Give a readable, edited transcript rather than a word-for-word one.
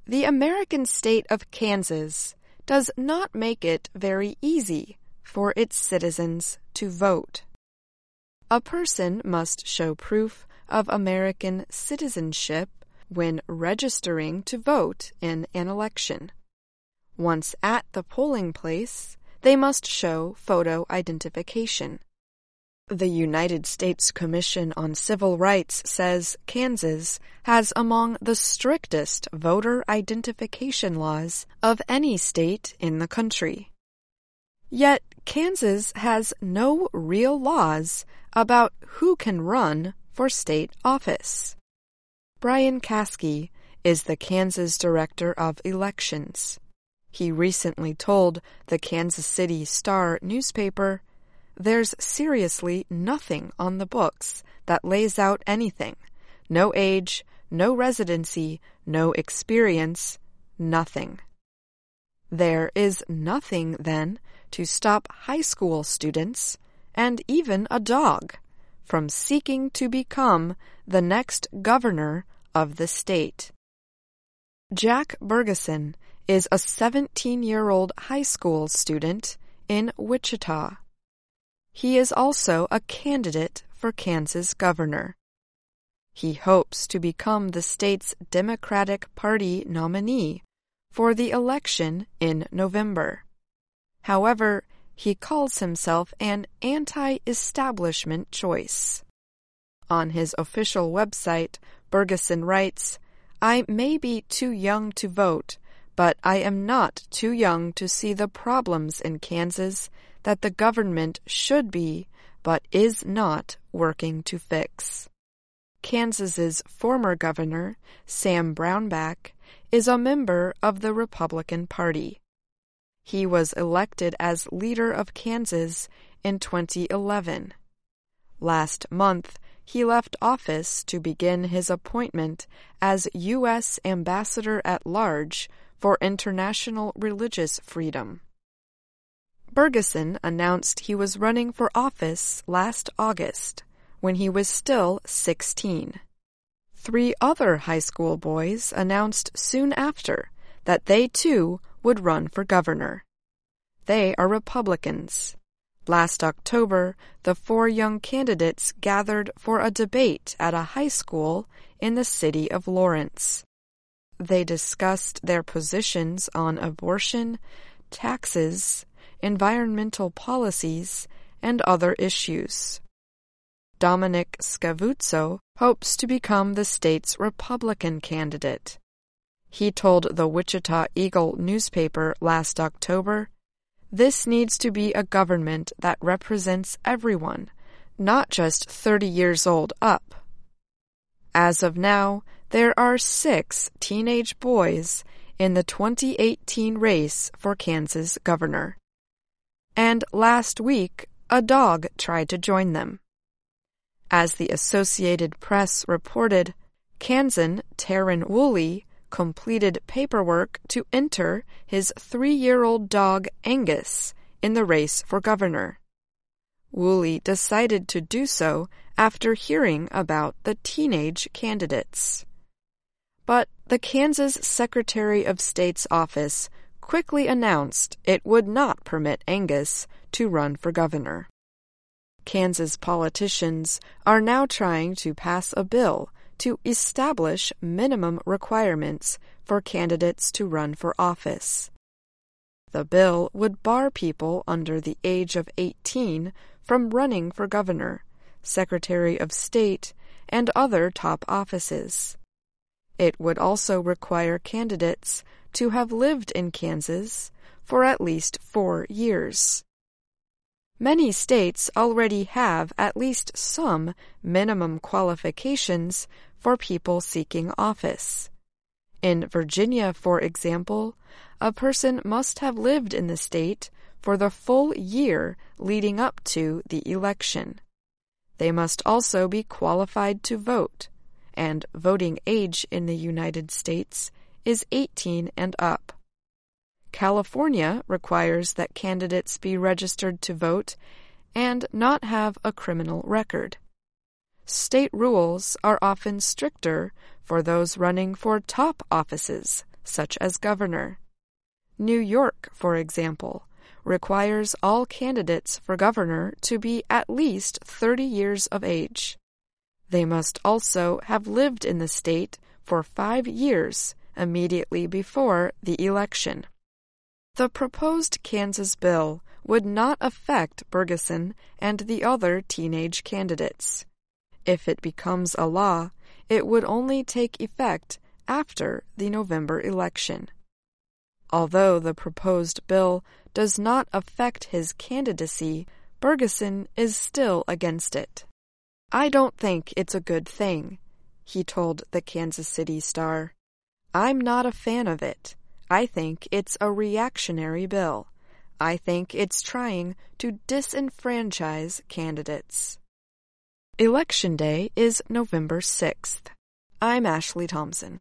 The American state of Kansas does not make it very easy for its citizens to vote. A person must show proof of American citizenship when registering to vote in an election. Once at the polling place, they must show photo identification. The United States Commission on Civil Rights says Kansas has among the strictest voter identification laws of any state in the country. Yet Kansas has no real laws about who can run for state office. Brian Caskey is the Kansas Director of Elections. He recently told the Kansas City Star newspaper, "There's seriously nothing on the books that lays out anything. No age, no residency, no experience, nothing." There is nothing, then, to stop high school students, and even a dog, from seeking to become the next governor of the state. Jack Bergeson is a 17-year-old high school student in Wichita. He is also a candidate for Kansas governor. He hopes to become the state's Democratic Party nominee for the election in November. However, he calls himself an anti-establishment choice. On his official website, Bergeson writes, "I may be too young to vote, but I am not too young to see the problems in Kansas that the government should be, but is not working to fix." Kansas's former governor, Sam Brownback, is a member of the Republican Party. He was elected as leader of Kansas in 2011. Last month, he left office to begin his appointment as U.S. Ambassador at Large for International Religious Freedom. Bergeson announced he was running for office last August, when he was still 16. 3 other high school boys announced soon after that they too would run for governor. They are Republicans. Last October, the 4 young candidates gathered for a debate at a high school in the city of Lawrence. They discussed their positions on abortion, taxes, environmental policies, and other issues. Dominic Scavuzzo hopes to become the state's Republican candidate. He told the Wichita Eagle newspaper last October, "This needs to be a government that represents everyone, not just 30 years old up." As of now, there are 6 teenage boys in the 2018 race for Kansas governor. And last week, a dog tried to join them. As the Associated Press reported, Kansan Taryn Woolley completed paperwork to enter his 3-year-old dog Angus in the race for governor. Woolley decided to do so after hearing about the teenage candidates. But the Kansas Secretary of State's office quickly announced it would not permit Angus to run for governor. Kansas politicians are now trying to pass a bill to establish minimum requirements for candidates to run for office. The bill would bar people under the age of 18 from running for governor, Secretary of State, and other top offices. It would also require candidates to have lived in Kansas for at least 4 years. Many states already have at least some minimum qualifications for people seeking office. In Virginia, for example, a person must have lived in the state for the full year leading up to the election. They must also be qualified to vote, and voting age in the United States is 18 and up. California requires that candidates be registered to vote and not have a criminal record. State rules are often stricter for those running for top offices, such as governor. New York, for example, requires all candidates for governor to be at least 30 years of age. They must also have lived in the state for 5 years immediately before the election. The proposed Kansas bill would not affect Bergeson and the other teenage candidates. If it becomes a law, it would only take effect after the November election. Although the proposed bill does not affect his candidacy, Bergeson is still against it. "I don't think it's a good thing," he told the Kansas City Star. "I'm not a fan of it. I think it's a reactionary bill. I think it's trying to disenfranchise candidates." Election Day is November 6th. I'm Ashley Thompson.